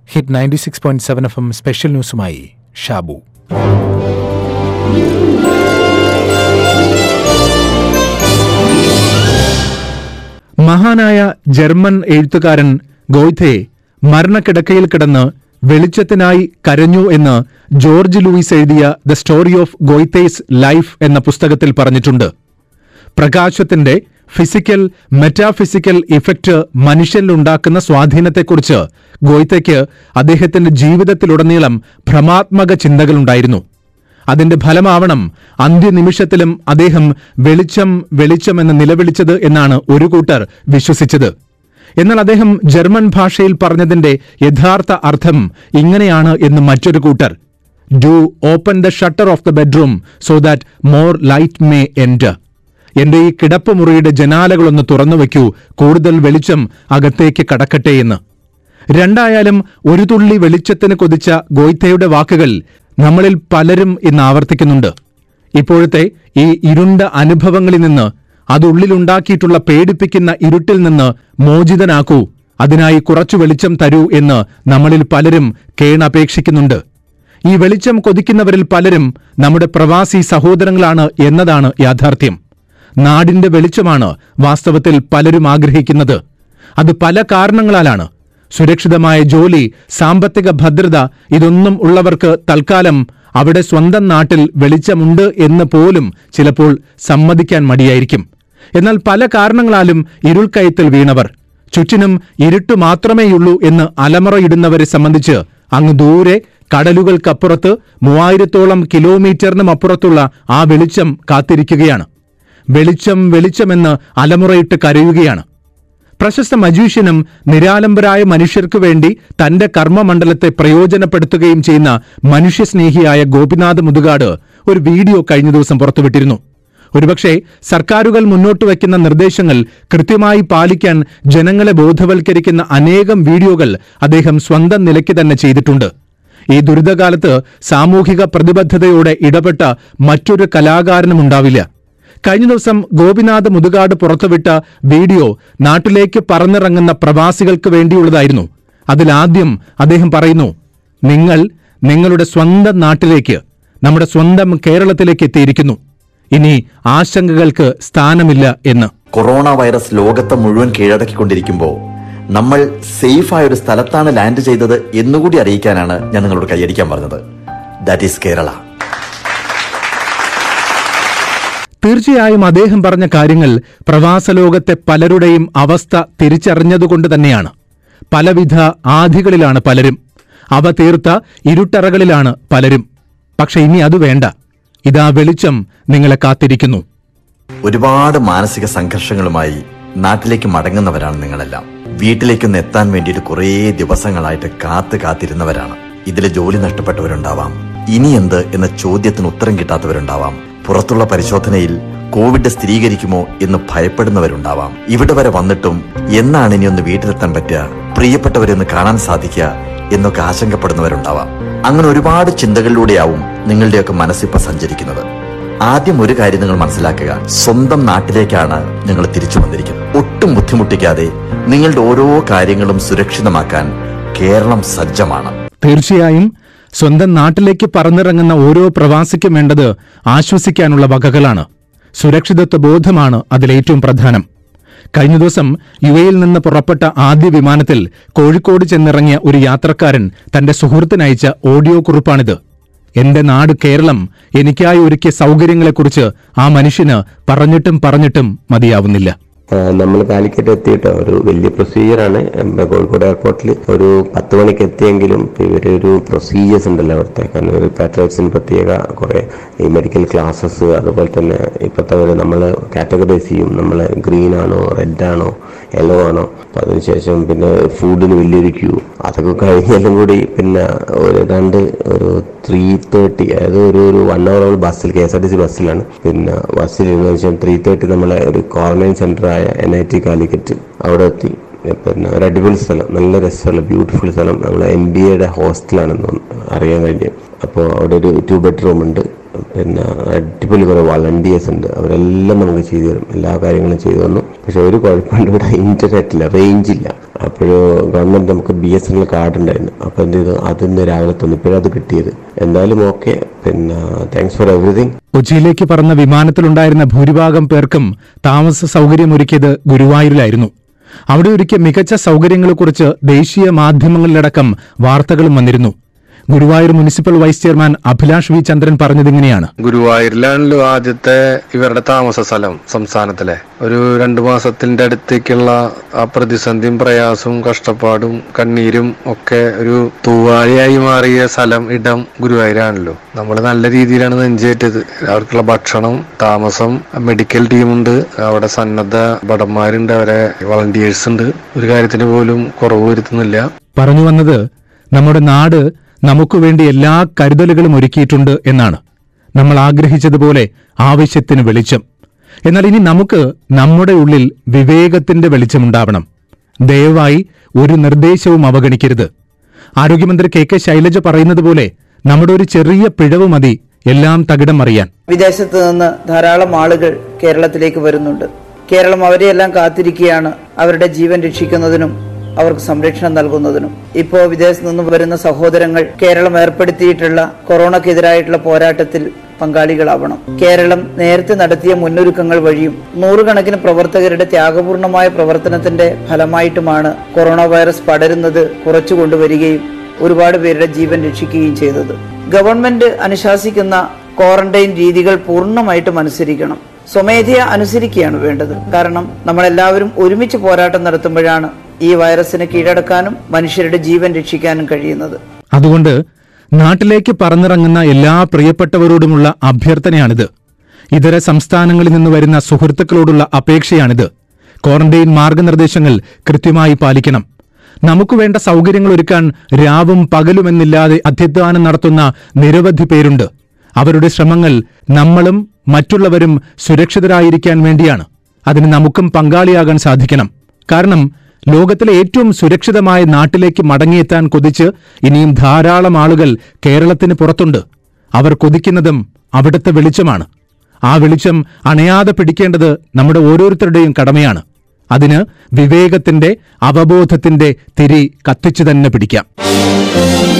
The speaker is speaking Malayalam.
ഹിറ്റ് 96.7 FM സ്പെഷ്യൽ ന്യൂസുമായി ഷാബു. മഹാനായ ജർമ്മൻ എഴുത്തുകാരൻ ഗോയ്തെ മരണക്കിടക്കയിൽ കിടന്ന് വെളിച്ചത്തിനായി കരഞ്ഞു എന്ന് ജോർജ് ലൂയിസ് എഴുതിയ the story of Goethe's life എന്ന പുസ്തകത്തിൽ പറഞ്ഞിട്ടുണ്ട്. പ്രകാശത്തിന്റെ ഫിസിക്കൽ മെറ്റാഫിസിക്കൽ ഇഫക്റ്റ് മനുഷ്യനിലുണ്ടാക്കുന്ന സ്വാധീനത്തെക്കുറിച്ച് ഗോയ്തെക്ക് അദ്ദേഹത്തിന്റെ ജീവിതത്തിലുടനീളം ഭ്രമാത്മക ചിന്തകളുണ്ടായിരുന്നു. അതിന്റെ ഫലമാവണം അന്ത്യനിമിഷത്തിലും അദ്ദേഹം വെളിച്ചം വെളിച്ചം എന്ന് നിലവിളിച്ചത് എന്നാണ് ഒരു കൂട്ടർ വിശ്വസിച്ചത്. എന്നാൽ അദ്ദേഹം ജർമ്മൻ ഭാഷയിൽ പറഞ്ഞതിന്റെ യഥാർത്ഥ അർത്ഥം ഇങ്ങനെയാണ് എന്ന് മറ്റൊരു കൂട്ടർ: do open the shutter of the bedroom so that more light may enter. എന്റെ ഈ കിടപ്പുമുറിയുടെ ജനാലകളൊന്ന് തുറന്നുവെക്കൂ, കൂടുതൽ വെളിച്ചം അകത്തേക്ക് കടക്കട്ടെ എന്ന്. രണ്ടായാലും ഒരു തുള്ളി വെളിച്ചത്തിന് കൊതിച്ച ഗോയ്തെയുടെ വാക്കുകൾ നമ്മളിൽ പലരും ഇന്ന് ആവർത്തിക്കുന്നുണ്ട്. ഇപ്പോഴത്തെ ഈ ഇരുണ്ട അനുഭവങ്ങളിൽ നിന്ന്, അതുള്ളിലുണ്ടാക്കിയിട്ടുള്ള പേടിപ്പിക്കുന്ന ഇരുട്ടിൽ നിന്ന് മോചിതനാക്കൂ, അതിനായി കുറച്ചു വെളിച്ചം തരൂ എന്ന് നമ്മളിൽ പലരും കേണപേക്ഷിക്കുന്നുണ്ട്. ഈ വെളിച്ചം കൊതിക്കുന്നവരിൽ പലരും നമ്മുടെ പ്രവാസി സഹോദരങ്ങളാണ് എന്നതാണ് യാഥാർത്ഥ്യം. നാടിന്റെ വെളിച്ചമാണ് വാസ്തവത്തിൽ പലരും ആഗ്രഹിക്കുന്നത്. അത് പല കാരണങ്ങളാലാണ്. സുരക്ഷിതമായ ജോലി, സാമ്പത്തിക ഭദ്രത, ഇതൊന്നും ഉള്ളവർക്ക് തൽക്കാലം അവിടെ സ്വന്തം നാട്ടിൽ വെളിച്ചമുണ്ട് എന്ന് പോലും ചിലപ്പോൾ സമ്മതിക്കാൻ മടിയായിരിക്കും. എന്നാൽ പല കാരണങ്ങളാലും ഇരുൾക്കയത്തിൽ വീണവർ, ചുറ്റിനും ഇരുട്ടു മാത്രമേയുള്ളൂ എന്ന് അലമുറയിടുന്നവരെ സംബന്ധിച്ച് അങ്ങ് ദൂരെ കടലുകൾക്കപ്പുറത്ത് 3000-ഓളം കിലോമീറ്ററിനും അപ്പുറത്തുള്ള ആ വെളിച്ചം കാത്തിരിക്കുകയാണ്. വെളിച്ചം വെളിച്ചമെന്ന് അലമുറയിട്ട് കരയുകയാണ്. പ്രശസ്ത മജീഷ്യനും നിരാലംബരായ മനുഷ്യർക്കു വേണ്ടി തന്റെ കർമ്മമണ്ഡലത്തെ പ്രയോജനപ്പെടുത്തുകയും ചെയ്യുന്ന മനുഷ്യസ്നേഹിയായ ഗോപിനാഥ് മുതുകാട് ഒരു വീഡിയോ കഴിഞ്ഞ ദിവസം പുറത്തുവിട്ടിരുന്നു. ഒരുപക്ഷെ സർക്കാരുകൾ മുന്നോട്ട് വയ്ക്കുന്ന നിർദ്ദേശങ്ങൾ കൃത്യമായി പാലിക്കാൻ ജനങ്ങളെ ബോധവൽക്കരിക്കുന്ന അനേകം വീഡിയോകൾ അദ്ദേഹം സ്വന്തം നിലയ്ക്ക് തന്നെ ചെയ്തിട്ടുണ്ട്. ഈ ദുരിതകാലത്ത് സാമൂഹിക പ്രതിബദ്ധതയോടെ ഇടപെട്ട മറ്റൊരു കലാകാരനുമുണ്ടാവില്ല. കഴിഞ്ഞ ദിവസം ഗോപിനാഥ് മുതുകാട് പുറത്തുവിട്ട വീഡിയോ നാട്ടിലേക്ക് പറന്നിറങ്ങുന്ന പ്രവാസികൾക്ക് വേണ്ടിയുള്ളതായിരുന്നു. അതിലാദ്യം അദ്ദേഹം പറയുന്നു: നിങ്ങൾ നിങ്ങളുടെ സ്വന്തം നാട്ടിലേക്ക്, നമ്മുടെ സ്വന്തം കേരളത്തിലേക്ക് എത്തിയിരിക്കുന്നു. ഇനി ആശങ്കകൾക്ക് സ്ഥാനമില്ല എന്ന്. കൊറോണ വൈറസ് ലോകത്തെ മുഴുവൻ കീഴടക്കിക്കൊണ്ടിരിക്കുമ്പോൾ നമ്മൾ സേഫായ ഒരു സ്ഥലത്താണ് ലാൻഡ് ചെയ്തത് എന്നുകൂടി അറിയിക്കാനാണ് ഞാൻ നിങ്ങളോട് കൈയടിക്കാൻ പറഞ്ഞത്. That is Kerala. തീർച്ചയായും അദ്ദേഹം പറഞ്ഞ കാര്യങ്ങൾ പ്രവാസലോകത്തെ പലരുടെയും അവസ്ഥ തിരിച്ചറിഞ്ഞതുകൊണ്ട് തന്നെയാണ്. പലവിധ ആധികളിലാണ് പലരും, അവ തീർത്ത ഇരുട്ടറകളിലാണ് പലരും. പക്ഷെ ഇനി അത് വേണ്ട, ഇതാ വെളിച്ചം നിങ്ങളെ കാത്തിരിക്കുന്നു. ഒരുപാട് മാനസിക സംഘർഷങ്ങളുമായി നാട്ടിലേക്ക് മടങ്ങുന്നവരാണ് നിങ്ങളെല്ലാം. വീട്ടിലേക്കൊന്ന് എത്താൻ വേണ്ടിയിട്ട് കുറേ ദിവസങ്ങളായിട്ട് കാത്തിരുന്നവരാണ്. ഇതിലെ ജോലി നഷ്ടപ്പെട്ടവരുണ്ടാവാം, ഇനി എന്ത് എന്ന ചോദ്യത്തിന് ഉത്തരം കിട്ടാത്തവരുണ്ടാവാം, പുറത്തുള്ള പരിശോധനയിൽ കോവിഡ് സ്ഥിരീകരിക്കുമോ എന്ന് ഭയപ്പെടുന്നവരുണ്ടാവാം. ഇവിടെ വരെ വന്നിട്ടും എന്നാണ് ഇനി ഒന്ന് വീട്ടിലെത്താൻ പറ്റുക, പ്രിയപ്പെട്ടവരെന്ന് കാണാൻ സാധിക്കുക എന്നൊക്കെ ആശങ്കപ്പെടുന്നവരുണ്ടാവാം. അങ്ങനെ ഒരുപാട് ചിന്തകളിലൂടെയാവും നിങ്ങളുടെയൊക്കെ മനസ്സിപ്പോൾ സഞ്ചരിക്കുന്നത്. ആദ്യം ഒരു കാര്യം നിങ്ങൾ മനസ്സിലാക്കുക: സ്വന്തം നാട്ടിലേക്കാണ് നിങ്ങൾ തിരിച്ചു വന്നിരിക്കുന്നത്. ഒട്ടും ബുദ്ധിമുട്ടിക്കാതെ നിങ്ങളുടെ ഓരോ കാര്യങ്ങളും സുരക്ഷിതമാക്കാൻ കേരളം സജ്ജമാണ്. തീർച്ചയായും സ്വന്തം നാട്ടിലേക്ക് പറന്നിറങ്ങുന്ന ഓരോ പ്രവാസിക്കും വേണ്ടത് ആശ്വസിക്കാനുള്ള വകകളാണ്. സുരക്ഷിതത്വ ബോധമാണ് അതിലേറ്റവും പ്രധാനം. കഴിഞ്ഞ ദിവസം യുഎയിൽ നിന്ന് പുറപ്പെട്ട ആദ്യ വിമാനത്തിൽ കോഴിക്കോട് ചെന്നിറങ്ങിയ ഒരു യാത്രക്കാരൻ തന്റെ സുഹൃത്തിനയച്ച ഓഡിയോ കുറിപ്പാണിത്. എന്റെ നാട് കേരളം എനിക്കായി ഒരുക്കിയ സൗകര്യങ്ങളെക്കുറിച്ച് ആ മനുഷ്യന് പറഞ്ഞിട്ടും മതിയാവുന്നില്ല. നമ്മൾ കാലിക്കറ്റ് എത്തിയിട്ട് ഒരു വലിയ പ്രൊസീജിയറാണ്. കോഴിക്കോട് എയർപോർട്ടിൽ ഒരു 10 മണിക്ക് എത്തിയെങ്കിലും ഇവര് ഒരു പ്രൊസീജിയേഴ്സ് ഉണ്ടല്ലോ അവിടുത്തെ. കാരണം ഒരു പാട്രിയോട്സിന് പ്രത്യേക കുറെ ഈ മെഡിക്കൽ ക്ലാസ്സസ്, അതുപോലെ തന്നെ ഇപ്പോഴത്തെ പോലെ നമ്മൾ കാറ്റഗറൈസ് ചെയ്യും. നമ്മൾ ഗ്രീൻ ആണോ, റെഡ് ആണോ, യെല്ലോ ആണോ. അപ്പം അതിനുശേഷം പിന്നെ ഫുഡിന് വലിയൊരു ക്യൂ. അതൊക്കെ കഴിഞ്ഞാലും കൂടി പിന്നെ ഒരു 3:30, അതായത് ഒരു 1 hour ബസ്സിൽ, KSRTC ബസ്സിലാണ്. പിന്നെ ബസ്സിൽ ഇരുന്ന ശേഷം 3:30 നമ്മളെ ഒരു ക്വാറന്റൈൻ സെന്ററായ NIT കാലിക്കറ്റ് അവിടെ എത്തി. പിന്നെ ഒരു അടിപൊളി സ്ഥലം, നല്ല രസമുള്ള ബ്യൂട്ടിഫുൾ സ്ഥലം. നമ്മൾ MBAയുടെ ഹോസ്റ്റലാണെന്ന് അറിയാൻ കഴിഞ്ഞു. അപ്പോൾ അവിടെ ഒരു 2 bedroom ഉണ്ട്. പിന്നെ അടിപൊളി കുറെ വളണ്ടിയേഴ്സ് ഉണ്ട്, അവരെല്ലാം നമുക്ക് ചെയ്തു തരും, എല്ലാ കാര്യങ്ങളും ചെയ്തു തന്നു. പക്ഷെ ഒരു കുഴപ്പമുണ്ട്, ഇവിടെ ഇന്റർനെറ്റില്ല, റേഞ്ച് ഇല്ല. അപ്പോഴോ ഗവൺമെന്റ് നമുക്ക് BSNL കാർഡ് ഉണ്ടായിരുന്നു, അപ്പോൾ എന്ത് ചെയ്തു, അതിന്ന് രാവിലെ തന്നു, ഇപ്പോഴത് കിട്ടിയത്. എന്തായാലും ഓക്കെ, പിന്നെ താങ്ക്സ് ഫോർ എവറിഥിങ്. കൊച്ചിയിലേക്ക് പറന്ന വിമാനത്തിലുണ്ടായിരുന്ന ഭൂരിഭാഗം പേർക്കും താമസ സൗകര്യമൊരുക്കിയത് ഗുരുവായൂരിലായിരുന്നു. അവിടെ ഒരുക്കിയ മികച്ച സൗകര്യങ്ങളെക്കുറിച്ച് ദേശീയ മാധ്യമങ്ങളിലടക്കം വാർത്തകളും വന്നിരുന്നു. Guruvayur municipal vice chairman Abhilash V Chandran പറഞ്ഞതിങ്ങനെയാണ്: ഗുരുവായൂരിലാണല്ലോ ആദ്യത്തെ ഇവരുടെ താമസ സ്ഥലം സംസ്ഥാനത്തിലെ. ഒരു 2 മാസത്തിന്റെ അടുത്തേക്കുള്ള ആ പ്രതിസന്ധിയും പ്രയാസവും കഷ്ടപ്പാടും കണ്ണീരും ഒക്കെ ഒരു തൂവാലയായി മാറിയ ഇടം ഗുരുവായൂരാണല്ലോ. നമ്മൾ നല്ല രീതിയിലാണ് നെഞ്ചേറ്റത്. അവർക്കുള്ള ഭക്ഷണം, താമസം, മെഡിക്കൽ ടീമുണ്ട്, അവിടെ സന്നദ്ധ ഭടന്മാരുണ്ട്, അവരെ വളണ്ടിയേഴ്സ് ഉണ്ട്. ഒരു കാര്യത്തിന് പോലും കുറവ് വരുത്തുന്നില്ല. പറഞ്ഞു വന്നത് നമ്മുടെ നാട് നമുക്കു വേണ്ടി എല്ലാ കരുതലുകളും ഒരുക്കിയിട്ടുണ്ട് എന്നാണ്. നമ്മൾ ആഗ്രഹിച്ചതുപോലെ ആവശ്യത്തിന് വെളിച്ചം. എന്നാൽ ഇനി നമുക്ക് നമ്മുടെ ഉള്ളിൽ വിവേകത്തിന്റെ വെളിച്ചമുണ്ടാവണം. ദയവായി ഒരു നിർദ്ദേശവും അവഗണിക്കരുത്. ആരോഗ്യമന്ത്രി KK ശൈലജ പറയുന്നത് പോലെ നമ്മുടെ ഒരു ചെറിയ പിഴവ് മതി എല്ലാം തകിടം മറിയാൻ. വിദേശത്ത് നിന്ന് ധാരാളം ആളുകൾ കേരളത്തിലേക്ക് വരുന്നുണ്ട്. കേരളം അവരെയെല്ലാം കാത്തിരിക്കുകയാണ്, അവരുടെ ജീവൻ രക്ഷിക്കുന്നതിനും അവർക്ക് സംരക്ഷണം നൽകുന്നതിനും. ഇപ്പോൾ വിദേശത്ത് നിന്ന് വരുന്ന സഹോദരങ്ങൾ കേരളം ഏർപ്പെടുത്തിയിട്ടുള്ള കൊറോണക്കെതിരായിട്ടുള്ള പോരാട്ടത്തിൽ പങ്കാളികളാവണം. കേരളം നേരത്തെ നടത്തിയ മുന്നൊരുക്കങ്ങൾ വഴിയും 100 കണക്കിന് പ്രവർത്തകരുടെ ത്യാഗപൂർണമായ പ്രവർത്തനത്തിന്റെ ഫലമായിട്ടുമാണ് കൊറോണ വൈറസ് പടരുന്നത് കുറച്ചു കൊണ്ടുവരികയും ഒരുപാട് പേരുടെ ജീവൻ രക്ഷിക്കുകയും ചെയ്തത്. ഗവൺമെന്റ് അനുശാസിക്കുന്ന ക്വാറന്റൈൻ രീതികൾ പൂർണ്ണമായിട്ടും അനുസരിക്കണം. സ്വമേധയാ അനുസരിക്കുകയാണ് വേണ്ടത്. കാരണം നമ്മളെല്ലാവരും ഒരുമിച്ച് പോരാട്ടം നടത്തുമ്പോഴാണ് ഈ വൈറസിനെ കീഴടക്കാനും മനുഷ്യരുടെ ജീവൻ രക്ഷിക്കാനും കഴിയുന്നത്. അതുകൊണ്ട് നാട്ടിലേക്ക് പറന്നിറങ്ങുന്ന എല്ലാ പ്രിയപ്പെട്ടവരോടുമുള്ള അഭ്യർത്ഥനയാണിത്. ഇതര സംസ്ഥാനങ്ങളിൽ നിന്ന് വരുന്ന സുഹൃത്തുക്കളോടുള്ള അപേക്ഷയാണിത്. ക്വാറന്റൈൻ മാർഗനിർദ്ദേശങ്ങൾ കൃത്യമായി പാലിക്കണം. നമുക്ക് വേണ്ട സൗകര്യങ്ങൾ ഒരുക്കാൻ രാവും പകലുമെന്നില്ലാതെ അധ്വാനം നടത്തുന്ന നിരവധി പേരുണ്ട്. അവരുടെ ശ്രമങ്ങൾ നമ്മളും മറ്റുള്ളവരും സുരക്ഷിതരായിരിക്കാൻ വേണ്ടിയാണ്. അതിന് നമുക്കും പങ്കാളിയാകാൻ സാധിക്കണം. കാരണം ലോകത്തിലെ ഏറ്റവും സുരക്ഷിതമായ നാട്ടിലേക്ക് മടങ്ങിയെത്താൻ കൊതിച്ച് ഇനിയും ധാരാളം ആളുകൾ കേരളത്തിന് പുറത്തുണ്ട്. അവർ കൊതിക്കുന്നതും അവിടുത്തെ വെളിച്ചമാണ്. ആ വെളിച്ചം അണയാതെ പിടിക്കേണ്ടത് നമ്മുടെ ഓരോരുത്തരുടെയും കടമയാണ്. അതിന് വിവേകത്തിന്റെ, അവബോധത്തിന്റെ തിരി കത്തിച്ചു തന്നെ പിടിക്കാം.